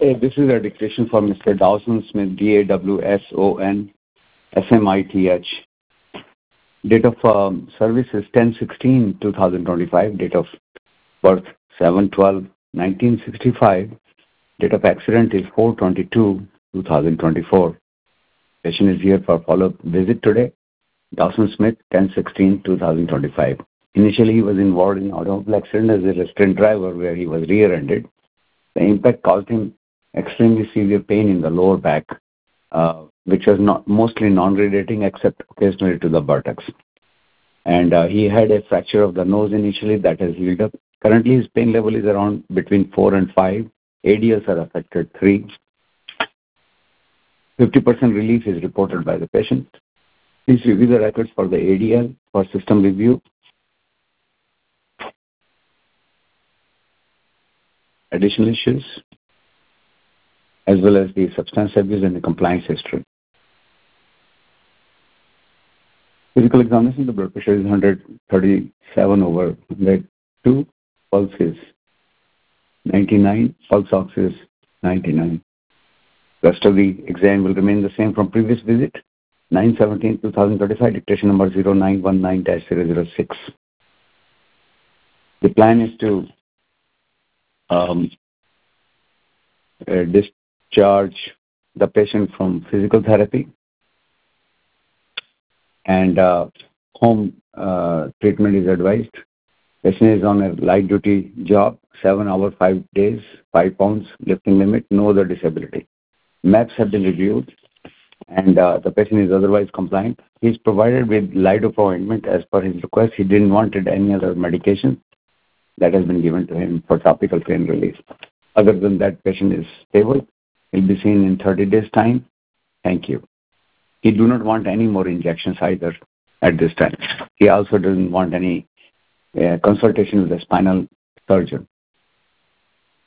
This is a dictation for Mr. Dawson Smith, Dawson Smith. Date of service is 10/16/2025. Date of birth 7/12/1965. Date of accident is 4/22/2024. Patient is here for follow-up visit today. Dawson Smith, 10/16/2025. Initially, he was involved in automobile accident as a restraint driver where he was rear-ended. The impact caused him extremely severe pain in the lower back, which was mostly non-radiating except occasionally to the buttocks. And he had a fracture of the nose initially that has healed up. Currently, his pain level is around between 4 and 5. ADLs are affected 3. 50% relief is reported by the patient. Please review the records for the ADL for system review. Additional issues, as well as the substance abuse and the compliance history. Physical examination, the blood pressure is 137/102. Pulse is 99. Pulse ox is 99. Rest of the exam will remain the same from previous visit. 9/17/2035, dictation number 0919-006. The plan is to discharge the patient from physical therapy and home treatment is advised. Patient is on a light duty job, 7 hours, 5 days, 5 pounds lifting limit, no other disability. Maps have been reviewed and the patient is otherwise compliant. He is provided with lidocaine ointment as per his request. He didn't want any other medication that has been given to him for topical pain relief. Other than that, patient is stable. He'll be seen in 30 days' time. Thank you. He do not want any more injections either at this time. He also doesn't want any consultation with a spinal surgeon.